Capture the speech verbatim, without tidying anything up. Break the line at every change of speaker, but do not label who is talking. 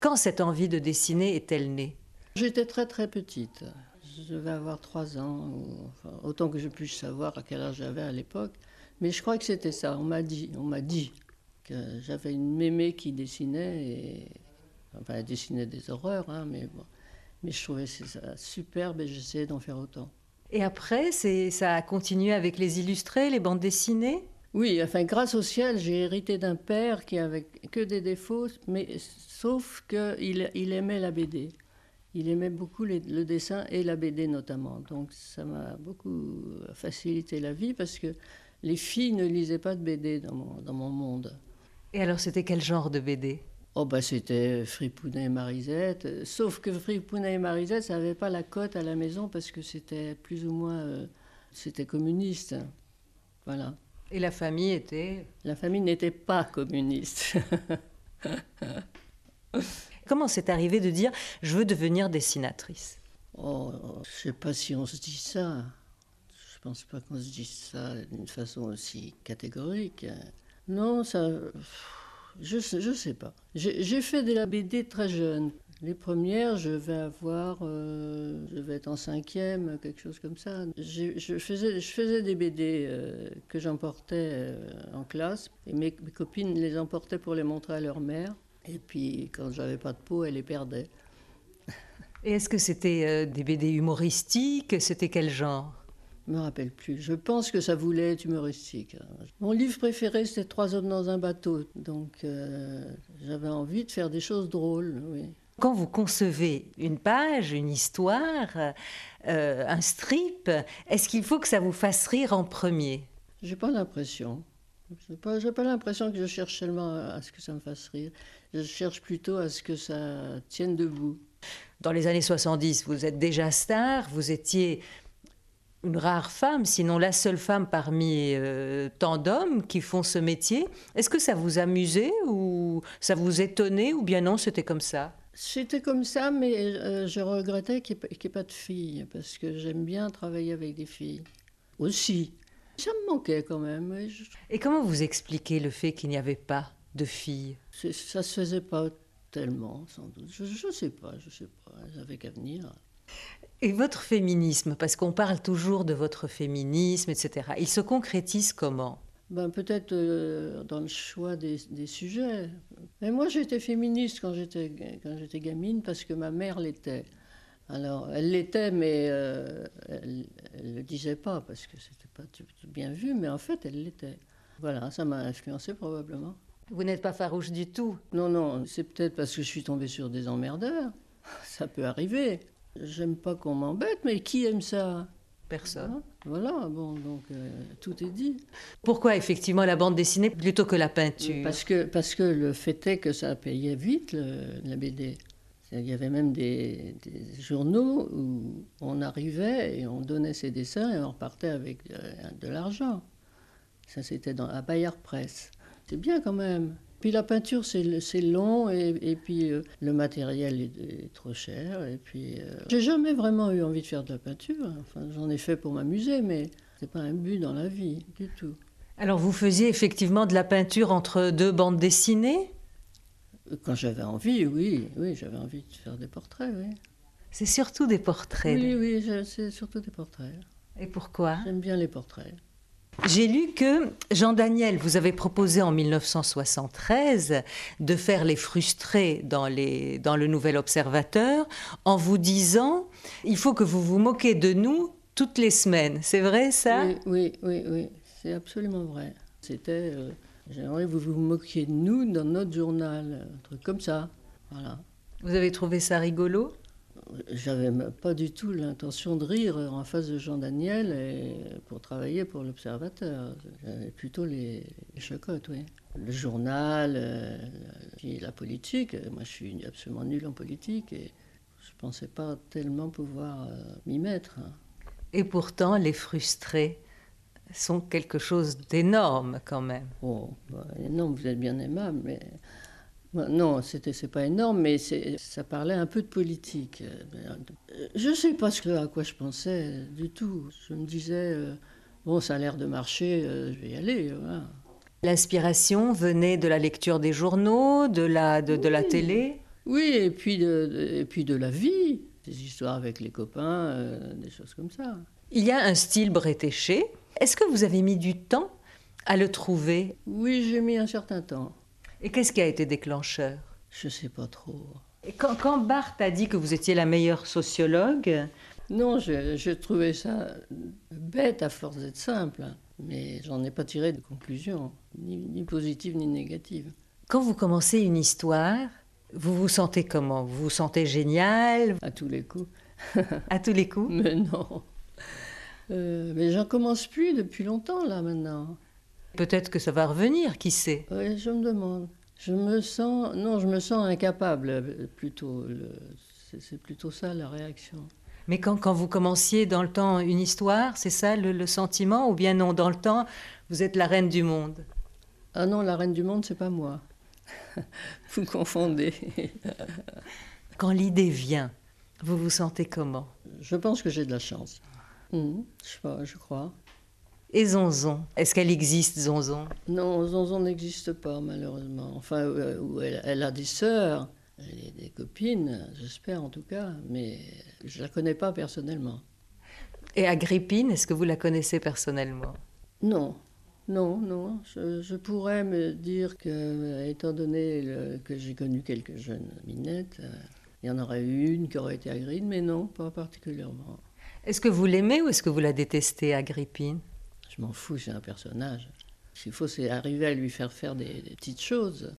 Quand cette envie de dessiner est-elle née?
J'étais très très petite. Je devais avoir trois ans, ou, enfin, autant que je puisse savoir à quel âge j'avais à l'époque. Mais je crois que c'était ça. On m'a dit, on m'a dit que j'avais une mémé qui dessinait, et, enfin elle dessinait des horreurs, hein, mais bon. Mais je trouvais ça superbe et j'essayais d'en faire autant.
Et après, c'est, ça a continué avec les illustrés, les bandes dessinées?
Oui, enfin, grâce au ciel, j'ai hérité d'un père qui avait que des défauts, mais sauf qu'il il aimait la B D. Il aimait beaucoup les, le dessin et la B D notamment. Donc ça m'a beaucoup facilité la vie parce que les filles ne lisaient pas de B D dans mon, dans mon monde.
Et alors, c'était quel genre de B D?
Oh bah c'était Fripounet et Marisette, sauf que Fripounet et Marisette, ça n'avait pas la cote à la maison parce que c'était plus ou moins, euh, c'était communiste. Voilà.
Et la famille était...
La famille n'était pas communiste.
Comment c'est arrivé de dire « je veux devenir dessinatrice » ?
Oh, je ne sais pas si on se dit ça. Je ne pense pas qu'on se dise ça d'une façon aussi catégorique. Non, ça... Je ne sais, je sais pas. J'ai, j'ai fait de la B D très jeune. Les premières, je vais avoir... Euh, je vais être en cinquième, quelque chose comme ça. Je, je, faisais, je faisais des B D euh, que j'emportais euh, en classe. Et mes, mes copines les emportaient pour les montrer à leur mère. Et puis, quand j'avais pas de peau, elles les perdaient.
Et est-ce que c'était euh, des B D humoristiques? C'était quel genre?
Je ne me rappelle plus. Je pense que ça voulait être humoristique. Mon livre préféré, c'était Trois hommes dans un bateau. Donc, euh, j'avais envie de faire des choses drôles, oui.
Quand vous concevez une page, une histoire, euh, un strip, est-ce qu'il faut que ça vous fasse rire en premier?
J'ai pas l'impression. J'ai pas, j'ai pas l'impression que je cherche seulement à ce que ça me fasse rire. Je cherche plutôt à ce que ça tienne debout.
Dans les années soixante-dix, vous êtes déjà star, vous étiez une rare femme, sinon la seule femme parmi euh, tant d'hommes qui font ce métier. Est-ce que ça vous amusait ou ça vous étonnait ou bien non, c'était comme ça?
C'était comme ça, mais euh, je regrettais qu'il n'y ait, ait pas de filles, parce que j'aime bien travailler avec des filles. Aussi. Ça me manquait quand même. Oui, je...
Et comment vous expliquez le fait qu'il n'y avait pas de filles?
C'est, ça se faisait pas tellement, sans doute. Je ne sais pas, je sais pas. J'avais qu'à venir.
Et votre féminisme, parce qu'on parle toujours de votre féminisme, et cetera, il se concrétise comment?
Ben, peut-être euh, dans le choix des, des sujets. Mais moi, j'étais féministe quand j'étais, quand j'étais gamine, parce que ma mère l'était. Alors, elle l'était, mais euh, elle ne le disait pas, parce que c'était pas bien vu, mais en fait, elle l'était. Voilà, ça m'a influencé probablement.
Vous n'êtes pas farouche du tout?
Non, non, c'est peut-être parce que je suis tombée sur des emmerdeurs. Ça peut arriver. J'aime pas qu'on m'embête, mais qui aime ça?
Personne.
Voilà, voilà, bon, donc euh, tout est dit.
Pourquoi effectivement la bande dessinée plutôt que la peinture?
Parce que, parce que le fait est que ça payait vite, le, la B D. Il y avait même des, des journaux où on arrivait et on donnait ses dessins et on repartait avec de, de l'argent. Ça, c'était dans, à Bayard Presse. C'est bien quand même. Puis la peinture, c'est, c'est long et, et puis euh, le matériel est, est trop cher. Et puis, euh, j'ai jamais vraiment eu envie de faire de la peinture. Enfin, j'en ai fait pour m'amuser, mais c'est pas un but dans la vie du tout.
Alors vous faisiez effectivement de la peinture entre deux bandes dessinées?
Quand j'avais envie, oui, oui, j'avais envie de faire des portraits, oui.
C'est surtout des portraits.
Oui, oui, je, c'est surtout des portraits.
Et pourquoi?
J'aime bien les portraits.
J'ai lu que Jean Daniel vous avait proposé en mille neuf cent soixante-treize de faire les frustrés dans, les, dans le Nouvel Observateur en vous disant « il faut que vous vous moquez de nous toutes les semaines ». C'est vrai ça?
Oui, oui, oui, oui, c'est absolument vrai. C'était euh, « j'aimerais que vous vous moquiez de nous dans notre journal », un truc comme ça, voilà.
Vous avez trouvé ça rigolo?
J'avais pas du tout l'intention de rire en face de Jean Daniel et pour travailler pour l'Observateur. J'avais plutôt les, les chocottes, oui. Le journal, euh, puis la politique. Moi, je suis absolument nul en politique et je pensais pas tellement pouvoir euh, m'y mettre.
Et pourtant, les frustrés sont quelque chose d'énorme quand même.
Oh, bah, énorme, vous êtes bien aimable, mais... Non, c'était, c'est pas énorme, mais c'est, ça parlait un peu de politique. Je ne sais pas ce que, à quoi je pensais du tout. Je me disais, euh, bon, ça a l'air de marcher, euh, je vais y aller. Voilà.
L'inspiration venait de la lecture des journaux, de la, de,
Oui.
de la télé?
Oui, et puis de, de- et puis de la vie, des histoires avec les copains, euh, des choses comme ça.
Il y a un style bretéché. Est-ce que vous avez mis du temps à le trouver?
Oui, j'ai mis un certain temps.
Et qu'est-ce qui a été déclencheur?
Je sais pas trop.
Et quand, quand Barthes a dit que vous étiez la meilleure sociologue,
Non, je, je trouvais ça bête à force d'être simple, hein. Mais j'en ai pas tiré de conclusion, ni, ni positive ni négative.
quand vous commencez une histoire, vous vous sentez comment? Vous vous sentez génial
À tous les coups.
à tous les coups?
Mais non. Euh, mais j'en commence plus depuis longtemps, là, maintenant.
Peut-être que ça va revenir, qui sait?
Oui, je me demande. Je me sens... Non, je me sens incapable, euh, plutôt. Le- C'est c'est plutôt ça, la réaction.
Mais quand, quand vous commenciez dans le temps une histoire, c'est ça le, le sentiment? Ou bien non, dans le temps, vous êtes la reine du monde?
Ah non, la reine du monde, c'est pas moi. Vous confondez.
Quand l'idée vient, vous vous sentez comment?
Je pense que j'ai de la chance. Mhm, je sais pas, je crois.
Et Zonzon, est-ce qu'elle existe, Zonzon?
Non, Zonzon n'existe pas, malheureusement. Enfin, euh, ou elle, elle a des sœurs, elle a des copines, j'espère en tout cas, mais je la connais pas personnellement.
Et Agrippine, est-ce que vous la connaissez personnellement?
Non, non, non. Je, je pourrais me dire que, euh, étant donné le- que j'ai connu quelques jeunes minettes, euh, il y en aurait eu une qui aurait été Agripine, mais non, pas particulièrement.
Est-ce que vous l'aimez ou est-ce que vous la détestez, Agrippine?
Je m'en fous, c'est un personnage. Ce qu'il faut, c'est arriver à lui faire faire des, des petites choses.